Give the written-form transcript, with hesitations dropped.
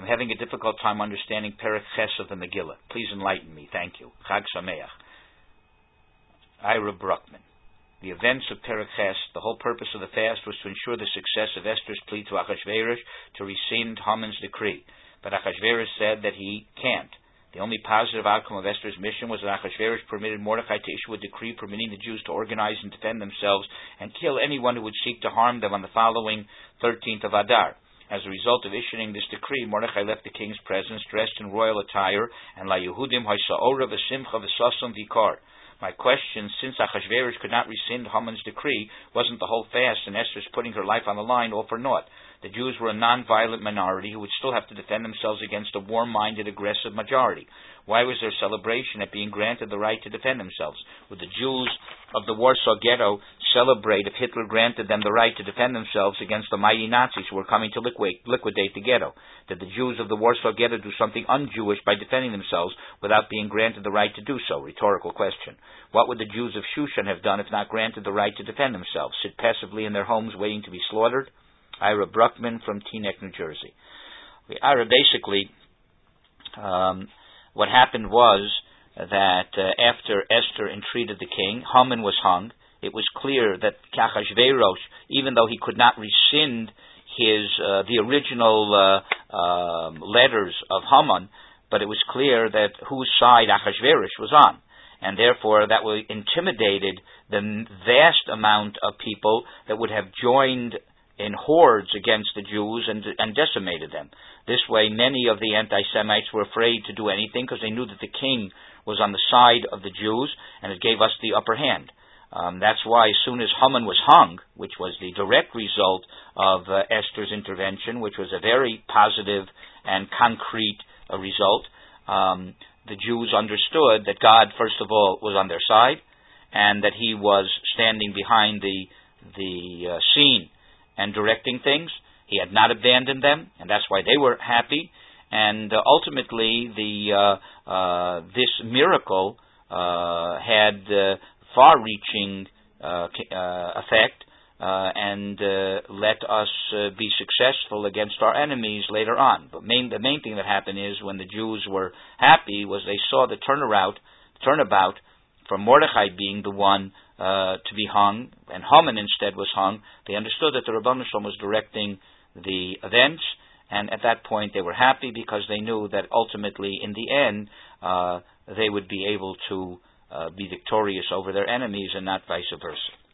having a difficult time understanding Perek Ches of the Megillah. Please enlighten me. Thank you. Chag Sameach. Ira Bruckman. The events of Perek Ches, the whole purpose of the fast was to ensure the success of Esther's plea to Achashverosh to rescind Haman's decree. But Achashverosh said that he can't. The only positive outcome of Esther's mission was that Achashverosh permitted Mordechai to issue a decree permitting the Jews to organize and defend themselves and kill anyone who would seek to harm them on the following 13th of Adar. As a result of issuing this decree, Mordechai left the king's presence dressed in royal attire, and La Yehudim Haisa'ora v'simcha v'sasam vikar. My question, since Achashverosh could not rescind Haman's decree, wasn't the whole fast and Esther's putting her life on the line all for naught? The Jews were a non-violent minority who would still have to defend themselves against a warm-minded, aggressive majority. Why was there celebration at being granted the right to defend themselves? Would the Jews of the Warsaw Ghetto celebrate if Hitler granted them the right to defend themselves against the mighty Nazis who were coming to liquidate the ghetto? Did the Jews of the Warsaw Ghetto do something un-Jewish by defending themselves without being granted the right to do so? Rhetorical question. What would the Jews of Shushan have done if not granted the right to defend themselves? Sit passively in their homes waiting to be slaughtered? Ira Bruckman from Teaneck, New Jersey. Ira, basically, what happened was that after Esther entreated the king, Haman was hung. It was clear that Achashverosh, even though he could not rescind the original letters of Haman, but it was clear that whose side Achashverosh was on. And therefore that intimidated the vast amount of people that would have joined in hordes against the Jews and decimated them. This way, many of the anti-Semites were afraid to do anything because they knew that the king was on the side of the Jews, and it gave us the upper hand. That's why as soon as Haman was hung, which was the direct result of Esther's intervention, which was a very positive and concrete result, the Jews understood that God, first of all, was on their side, and that he was standing behind the scene and directing things. He had not abandoned them, and that's why they were happy. And ultimately, this miracle had far-reaching effect and let us be successful against our enemies later on. But the main thing that happened is when the Jews were happy was they saw the turnabout from Mordechai being the one to be hung, and Haman instead was hung. They understood that the Rebbeinu Shalom was directing the events, and at that point they were happy because they knew that ultimately, in the end, they would be able to be victorious over their enemies and not vice versa.